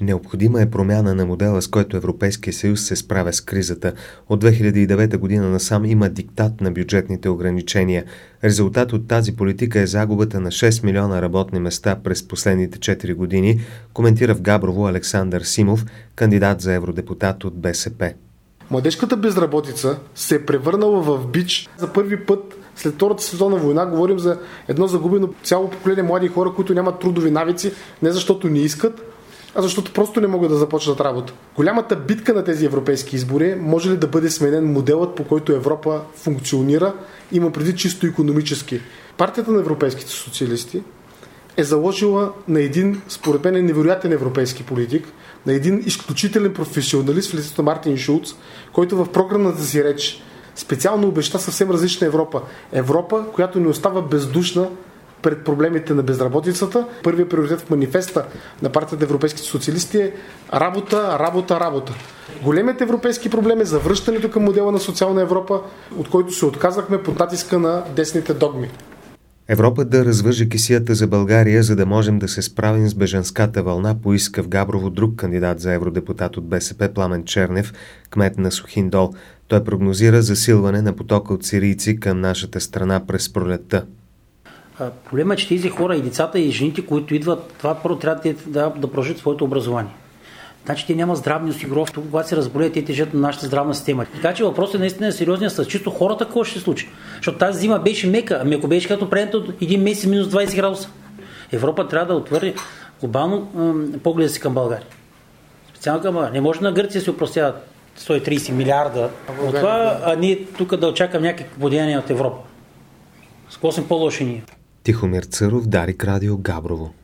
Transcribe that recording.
Необходима е промяна на модела, с който Европейския съюз се справя с кризата. От 2009 година насам има диктат на бюджетните ограничения. Резултат от тази политика е загубата на 6 милиона работни места през последните 4 години, коментира в Габрово Александър Симов, кандидат за евродепутат от БСП. Младежката безработица се е превърнала в бич. За първи път след Втората световна война говорим за едно загубено цяло поколение млади хора, които нямат трудови навици, не защото не искат, а защото просто не могат да започнат работа. Голямата битка на тези европейски избори може ли да бъде сменен моделът, по който Европа функционира, има преди чисто икономически. Партията на европейските социалисти е заложила на един, според мен, невероятен европейски политик, на един изключителен професионалист в лицето Мартин Шулц, който в програмната си реч специално обеща съвсем различна Европа. Европа, която не остава бездушна пред проблемите на безработицата. Първият приоритет в манифеста на партията на европейските социалисти е работа, работа, работа. Големият европейски проблем е завръщането към модела на социална Европа, от който се отказахме под натиска на десните догми. Европа да развържи кесията за България, за да можем да се справим с бежанската вълна, поиска в Габрово друг кандидат за евродепутат от БСП Пламен Чернев, кмет на Сухиндол. Той прогнозира засилване на потока от сирийци към нашата страна през пролетта. Проблемът е, че тези хора и децата и жените, които идват, това първо трябва да продължат своето образование. Значи те няма здравни осигуровки, когато се разболеят, те тежат на нашата здравна система. Така че въпросът е наистина сериозен с чисто хората, какво ще се случи. Защото тази зима беше мека, ами ако беше като предната от един месец минус 20 градуса. Европа трябва да отвърне глобално погледа си към България. Специално към България. Не може на Гърция да се опростяват 130 милиарда от това, а ние тук да очакаме някакви подеяния от Европа. С какво сме по-лоши ние? Тихомир Църов, Дарик Радио, Габрово.